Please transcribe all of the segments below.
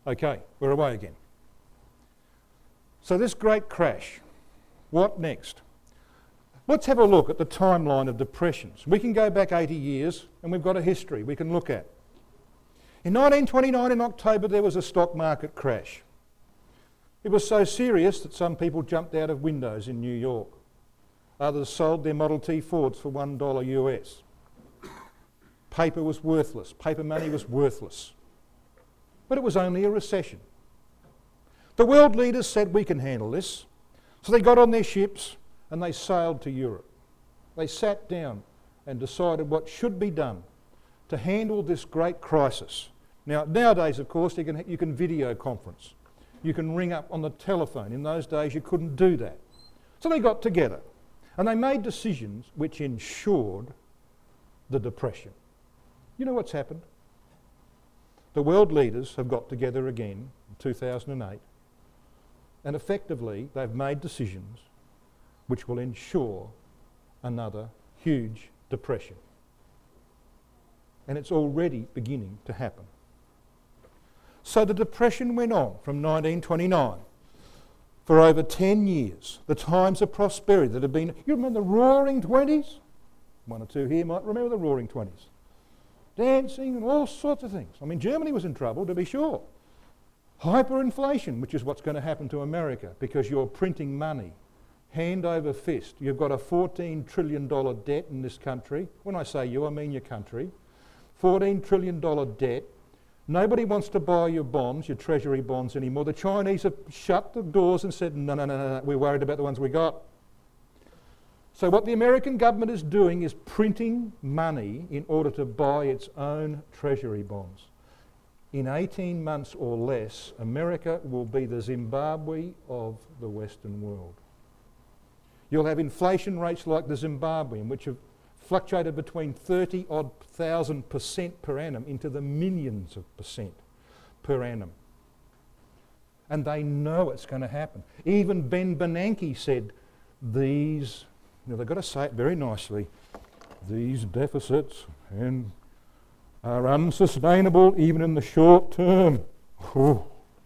Okay, we're away again. So this great crash, what next? Let's have a look at the timeline of depressions. We can go back 80 years and we've got a history we can look at. In 1929 in October there was a stock market crash. It was so serious that some people jumped out of windows in New York. Others sold their Model T Fords for $1 US. Paper was worthless. Paper money was worthless. But it was only a recession. The world leaders said we can handle this. So they got on their ships and they sailed to Europe. They sat down and decided what should be done to handle this great crisis. Now, nowadays, of course, you can video conference. You can ring up on the telephone. In those days, you couldn't do that. So they got together and they made decisions which ensured the depression. You know what's happened? The world leaders have got together again in 2008 and effectively they've made decisions which will ensure another huge depression. And it's already beginning to happen. So the depression went on from 1929 for over 10 years. The times of prosperity that have been... You remember the Roaring Twenties? One or two here might remember the Roaring Twenties. Dancing and all sorts of things. I mean, Germany was in trouble, to be sure. Hyperinflation, which is what's going to happen to America because you're printing money hand over fist. You've got a $14 trillion debt in this country. When I say you, I mean your country. $14 trillion debt. Nobody wants to buy your bonds, your treasury bonds anymore. The Chinese have shut the doors and said, no, we're worried about the ones we got. So what the American government is doing is printing money in order to buy its own treasury bonds. In 18 months or less, America will be the Zimbabwe of the Western world. You'll have inflation rates like the Zimbabwean, which have fluctuated between 30,000% per annum into the millions of percent per annum. And they know it's going to happen. Even Ben Bernanke said these, they've got to say it very nicely, these deficits are unsustainable even in the short term. Ooh.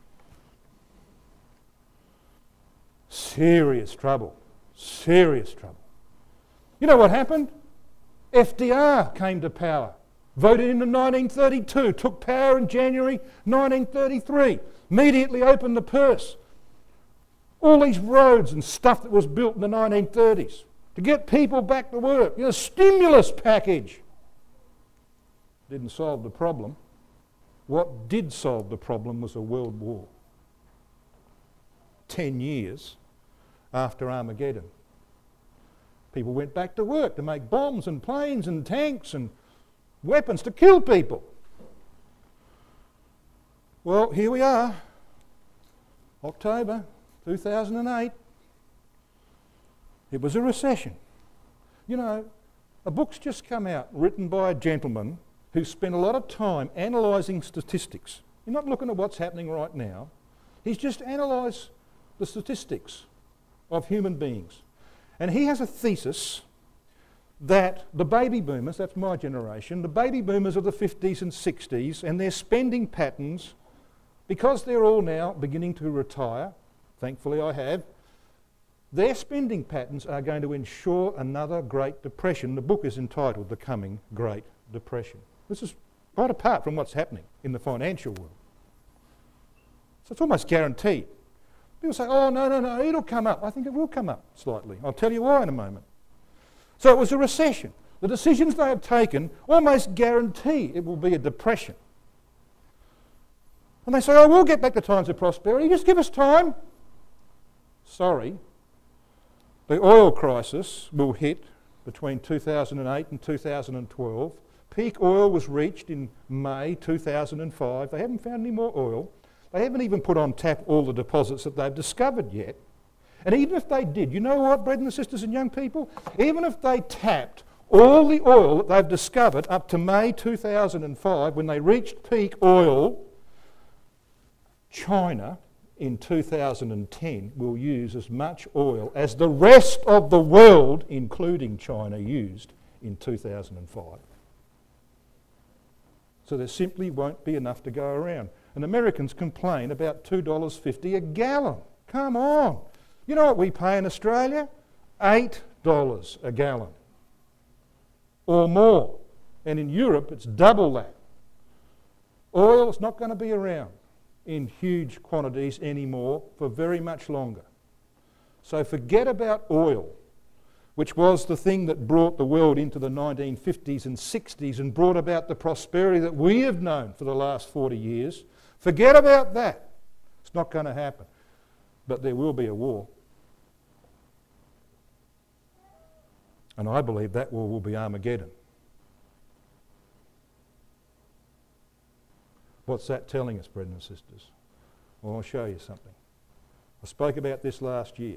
Serious trouble. Serious trouble. You know what happened? FDR came to power, voted in 1932, took power in January 1933, immediately opened the purse. All these roads and stuff that was built in the 1930s to get people back to work. You know, stimulus package. Didn't solve the problem. What did solve the problem was a world war. 10 years after Armageddon. People went back to work to make bombs and planes and tanks and weapons to kill people. Well, here we are, October 2008. It was a recession. You know, a book's just come out written by a gentleman who spent a lot of time analysing statistics. You're not looking at what's happening right now. He's just analysed the statistics of human beings. And he has a thesis that the baby boomers, that's my generation, the baby boomers of the 50s and 60s and their spending patterns, because they're all now beginning to retire, thankfully I have, their spending patterns are going to ensure another Great Depression. The book is entitled The Coming Great Depression. This is quite apart from what's happening in the financial world. So it's almost guaranteed. People say, oh, no, it'll come up. I think it will come up slightly. I'll tell you why in a moment. So it was a recession. The decisions they have taken almost guarantee it will be a depression. And they say, oh, we'll get back to times of prosperity. Just give us time. Sorry. The oil crisis will hit between 2008 and 2012. Peak oil was reached in May 2005. They haven't found any more oil. They haven't even put on tap all the deposits that they've discovered yet. And even if they did, you know what, brothers and sisters and young people? Even if they tapped all the oil that they've discovered up to May 2005, when they reached peak oil, China in 2010 will use as much oil as the rest of the world, including China, used in 2005. So there simply won't be enough to go around. And Americans complain about $2.50 a gallon. Come on. You know what we pay in Australia? $8 a gallon or more. And in Europe, it's double that. Oil is not going to be around in huge quantities anymore for very much longer. So forget about oil, which was the thing that brought the world into the 1950s and 60s and brought about the prosperity that we have known for the last 40 years. Forget about that. It's not going to happen. But there will be a war. And I believe that war will be Armageddon. What's that telling us, brethren and sisters? Well, I'll show you something. I spoke about this last year.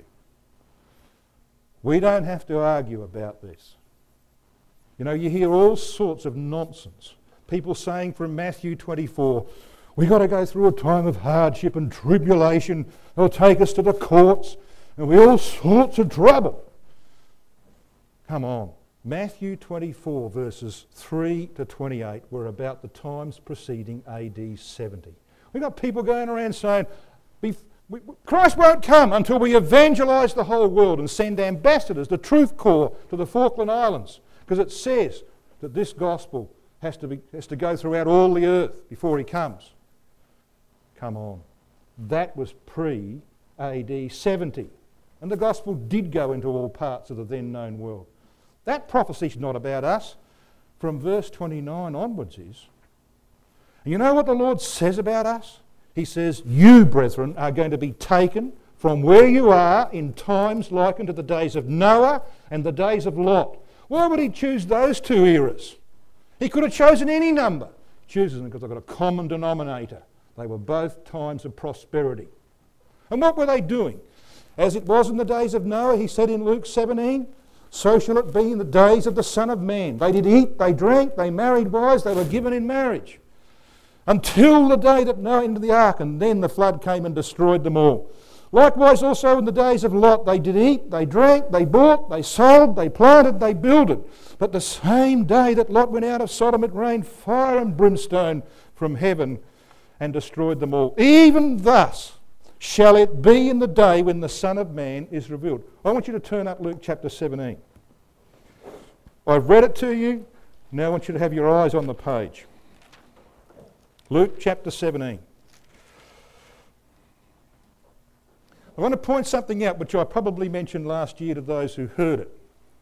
We don't have to argue about this. You know, you hear all sorts of nonsense. People saying from Matthew 24, we've got to go through a time of hardship and tribulation. They'll take us to the courts and we're all sorts of trouble. Come on. Matthew 24 verses 3 to 28 were about the times preceding AD 70. We've got people going around saying, Christ won't come until we evangelise the whole world and send ambassadors, the Truth Corps, to the Falkland Islands, because it says that this gospel has to go throughout all the earth before he comes. Come on. That was pre-AD 70. And the gospel did go into all parts of the then known world. That prophecy's not about us. From verse 29 onwards is. And you know what the Lord says about us? He says, you, brethren, are going to be taken from where you are in times likened to the days of Noah and the days of Lot. Why would he choose those two eras? He could have chosen any number. He chooses them because they've got a common denominator. They were both times of prosperity. And what were they doing? As it was in the days of Noah, he said in Luke 17, so shall it be in the days of the Son of Man. They did eat, they drank, they married wives, they were given in marriage. Until the day that Noah entered the ark, and then the flood came and destroyed them all. Likewise also in the days of Lot, they did eat, they drank, they bought, they sold, they planted, they builded. But the same day that Lot went out of Sodom, it rained fire and brimstone from heaven and destroyed them all. Even thus shall it be in the day when the Son of Man is revealed. I want you to turn up Luke chapter 17. I've read it to you. Now I want you to have your eyes on the page. Luke chapter 17. I want to point something out which I probably mentioned last year to those who heard it.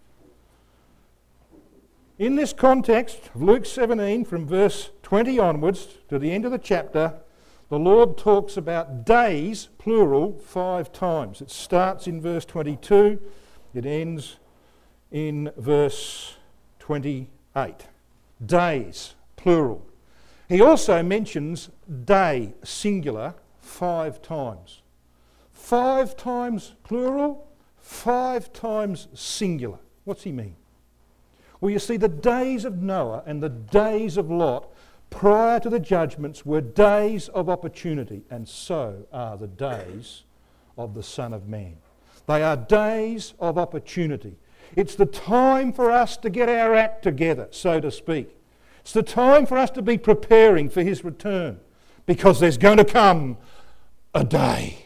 In this context of Luke 17, from verse 20 onwards to the end of the chapter, the Lord talks about days, plural, 5 times. It starts in verse 22, it ends in verse 28. Days, plural. He also mentions day, singular, 5 times. 5 times plural, 5 times singular. What's he mean? Well, you see, the days of Noah and the days of Lot prior to the judgments were days of opportunity, and so are the days of the Son of Man. They are days of opportunity. It's the time for us to get our act together, so to speak. It's the time for us to be preparing for his return, because there's going to come a day.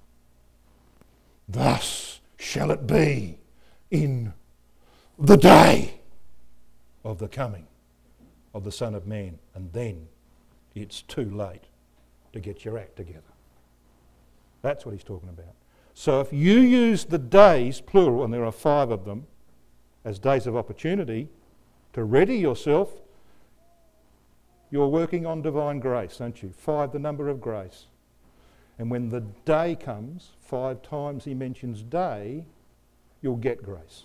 Thus shall it be in the day of the coming of the Son of Man, and then it's too late to get your act together. That's what he's talking about. So if you use the days, plural, and there are 5 of them, as days of opportunity to ready yourself, you're working on divine grace, aren't you? 5, the number of grace. And when the day comes, 5 times he mentions day, you'll get grace.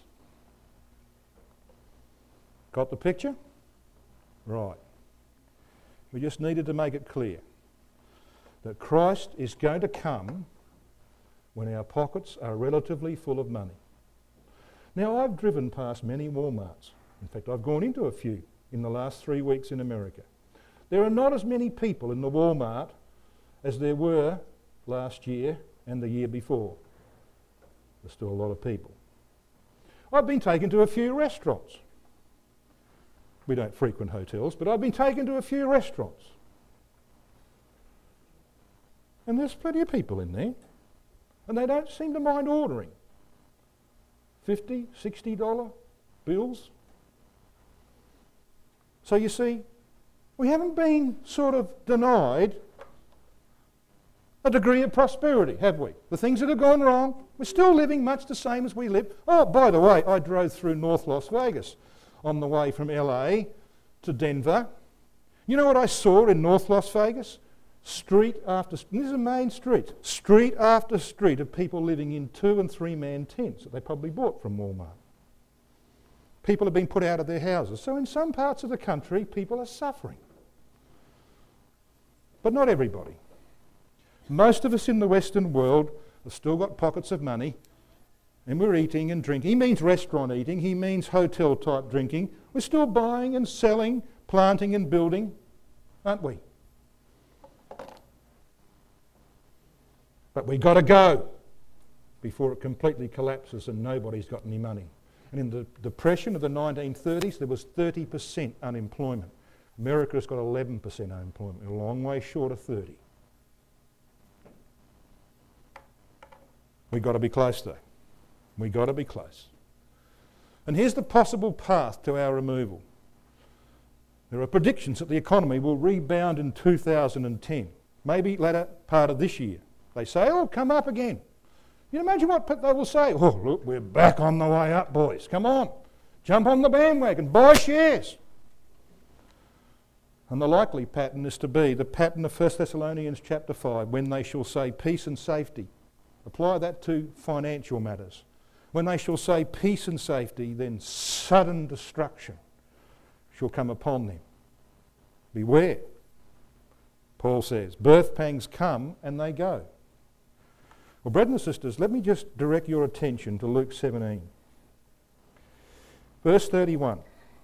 Got the picture? Right. We just needed to make it clear that Christ is going to come when our pockets are relatively full of money. Now, I've driven past many Walmarts. In fact, I've gone into a few in the last 3 weeks in America. There are not as many people in the Walmart as there were last year and the year before. There's still a lot of people. I've been taken to a few restaurants We don't frequent hotels, but I've been taken to a few restaurants. And there's plenty of people in there. And they don't seem to mind ordering $50, $60 bills. So you see, we haven't been sort of denied a degree of prosperity, have we? The things that have gone wrong, we're still living much the same as we lived. Oh, by the way, I drove through North Las Vegas on the way from LA to Denver. You know what I saw in North Las Vegas? Street after street, this is a main street after street of people living in 2- and 3-man tents that they probably bought from Walmart. People have been put out of their houses. So in some parts of the country, people are suffering. But not everybody. Most of us in the Western world have still got pockets of money, and we're eating and drinking. He means restaurant eating, he means hotel type drinking. We're still buying and selling, planting and building, aren't we? But we've got to go before it completely collapses and nobody's got any money. And in the Depression of the 1930s, there was 30% unemployment. America's got 11% unemployment, a long way short of 30. We've got to be close though. We've got to be close. And here's the possible path to our removal. There are predictions that the economy will rebound in 2010, maybe latter part of this year. They say, oh, come up again. You imagine what they will say? Oh, look, we're back on the way up, boys. Come on, jump on the bandwagon, buy shares. And the likely pattern is to be the pattern of 1 Thessalonians chapter 5, when they shall say peace and safety. Apply that to financial matters. When they shall say peace and safety, then sudden destruction shall come upon them. Beware. Paul says, birth pangs come and they go. Well, brothers and sisters, let me just direct your attention to Luke 17. Verse 31.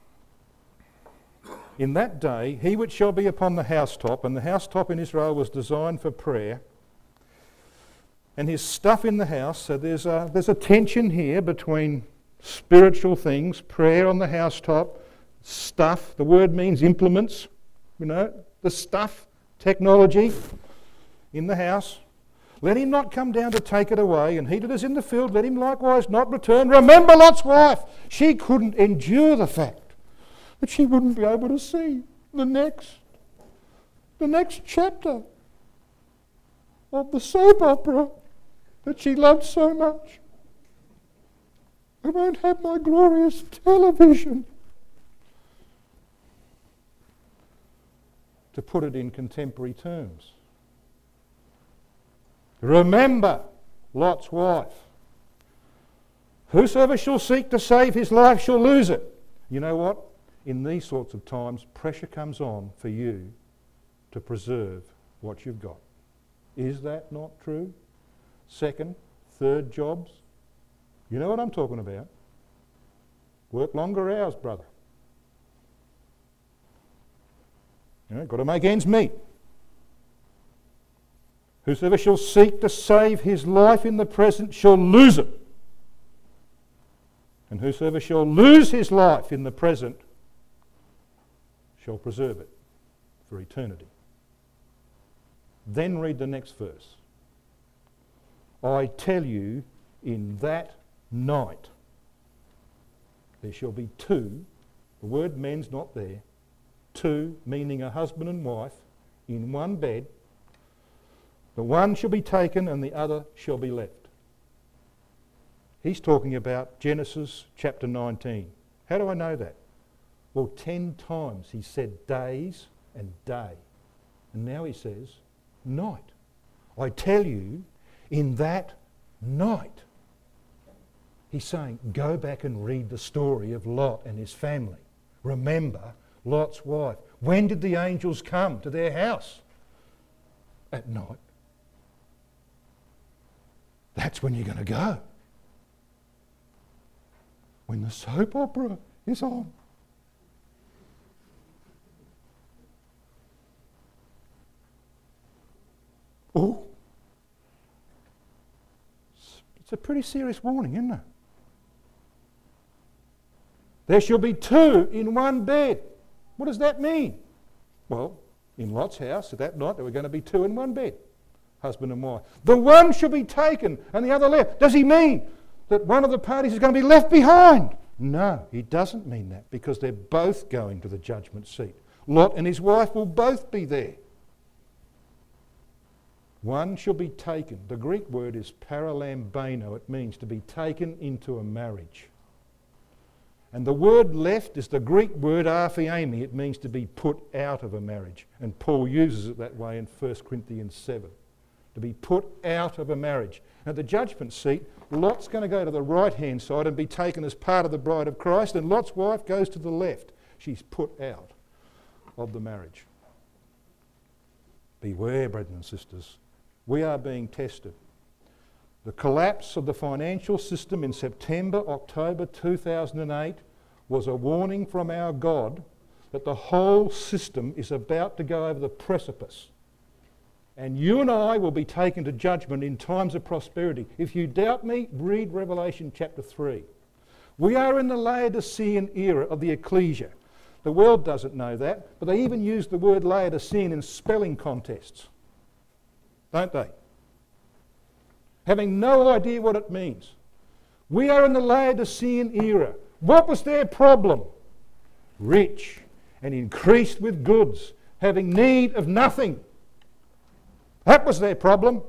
In that day, he which shall be upon the housetop, and the housetop in Israel was designed for prayer, and his stuff in the house, so there's a tension here between spiritual things, prayer on the housetop, stuff, the word means implements, you know, the stuff, technology in the house. Let him not come down to take it away, and he that is in the field, let him likewise not return. Remember Lot's wife. She couldn't endure the fact that she wouldn't be able to see the next chapter of the soap opera that she loved so much. I won't have my glorious television. To put it in contemporary terms. Remember Lot's wife. Whosoever shall seek to save his life shall lose it. You know what? In these sorts of times, pressure comes on for you to preserve what you've got. Is that not true? Second, third jobs. You know what I'm talking about. Work longer hours, brother. You know, got to make ends meet. Whosoever shall seek to save his life in the present shall lose it. And whosoever shall lose his life in the present shall preserve it for eternity. Then read the next verse. I tell you, in that night there shall be two, the word men's not there, two meaning a husband and wife in one bed. The one shall be taken and the other shall be left. He's talking about Genesis chapter 19. How do I know that? Well, 10 times he said days and day. And now he says night. I tell you, in that night. He's saying, go back and read the story of Lot and his family. Remember Lot's wife. When did the angels come to their house? At night. That's when you're going to go. When the soap opera is on. Oh. It's a pretty serious warning, isn't it? There shall be two in one bed. What does that mean? Well, in Lot's house that night there were going to be two in one bed, husband and wife. The one should be taken and the other left. Does he mean that one of the parties is going to be left behind? No, he doesn't mean that, because they're both going to the judgment seat. Lot and his wife will both be there. One shall be taken. The Greek word is paralambano. It means to be taken into a marriage. And the word left is the Greek word aphiemi. It means to be put out of a marriage. And Paul uses it that way in 1 Corinthians 7. To be put out of a marriage. At the judgment seat, Lot's going to go to the right-hand side and be taken as part of the bride of Christ, and Lot's wife goes to the left. She's put out of the marriage. Beware, brethren and sisters. We are being tested. The collapse of the financial system in September, October 2008 was a warning from our God that the whole system is about to go over the precipice. And you and I will be taken to judgment in times of prosperity. If you doubt me, read Revelation chapter 3. We are in the Laodicean era of the ecclesia. The world doesn't know that, but they even use the word Laodicean in spelling contests. Don't they? Having no idea what it means. We are in the Laodicean era. What was their problem? Rich and increased with goods, having need of nothing. That was their problem.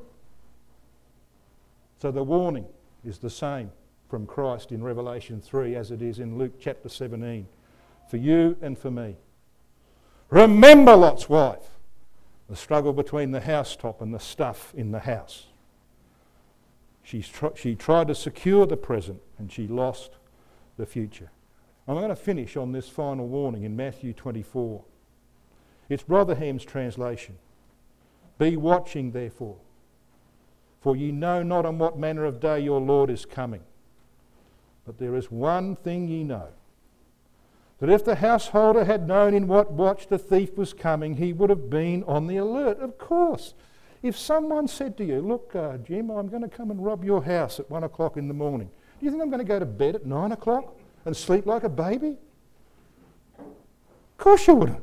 So the warning is the same from Christ in Revelation 3 as it is in Luke chapter 17. For you and for me. Remember Lot's wife. The struggle between the housetop and the stuff in the house. She tried to secure the present and she lost the future. I'm going to finish on this final warning in Matthew 24. It's Rotherham's translation. Be watching, therefore, for ye know not on what manner of day your Lord is coming. But there is one thing ye know, that if the householder had known in what watch the thief was coming, he would have been on the alert. Of course, if someone said to you, look, Jim, I'm going to come and rob your house at 1 o'clock in the morning, do you think I'm going to go to bed at 9 o'clock and sleep like a baby? Of course you wouldn't.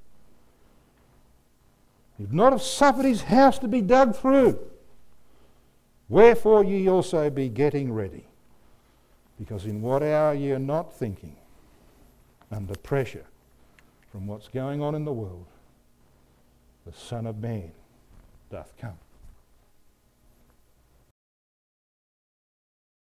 He'd not have suffered his house to be dug through. Wherefore ye also be getting ready, because in what hour ye are not thinking, under pressure from what's going on in the world, the Son of Man doth come.